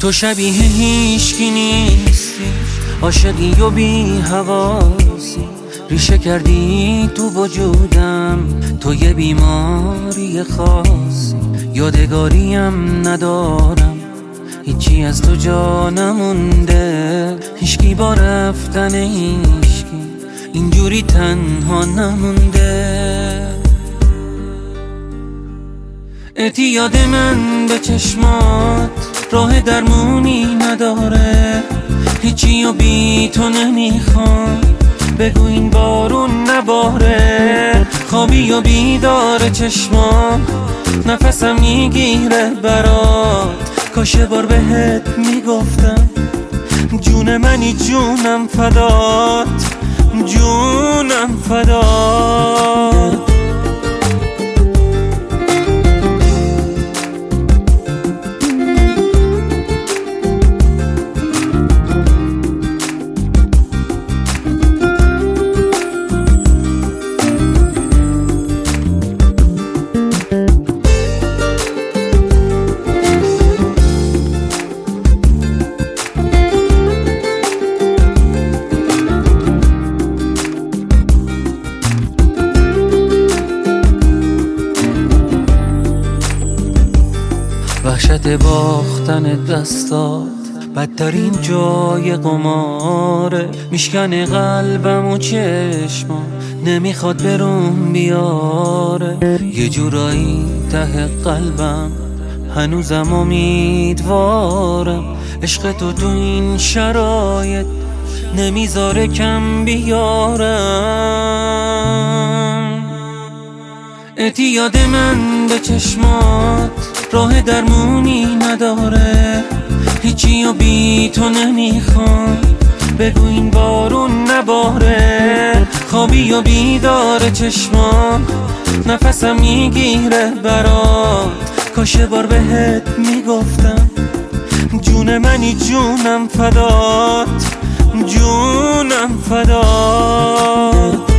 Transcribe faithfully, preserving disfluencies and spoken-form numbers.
تو شبیه هیچکی نیستی، عاشقی و بی حواسی، ریشه کردی تو وجودم، تو یه بیماری خاصی. یادگاریم ندارم، هیچی از تو جا نمونده، هیچکی با رفتن هیچکی اینجوری تنها نمونده. اعتیاد من به چشمات راه درمونی نداره، هیچی و بی تو نمیخوام، بگو این بارون نباره. خوابی و بیدار چشمات نفسم میگیره برات، کاش بار بهت میگفتم جون منی جونم فدات، جونم فدات. وحشت باختن دستات بدترین جای قماره، میشکنه قلبم و چشمام نمیخواد بروم بیاره. یه جورایی ته قلبم هنوزم امیدوارم، عشق تو تو این شرایط نمیذاره کم بیارم. اعتیاد من به چشمات راه درمونی نداره، هیچی و بی تو نمیخوام، بگو این بارون نباره. خوابی و بیدار چشمام نفسم میگیره برات، کاش بار بهت میگفتم جون منی جونم فدات، جونم فدات.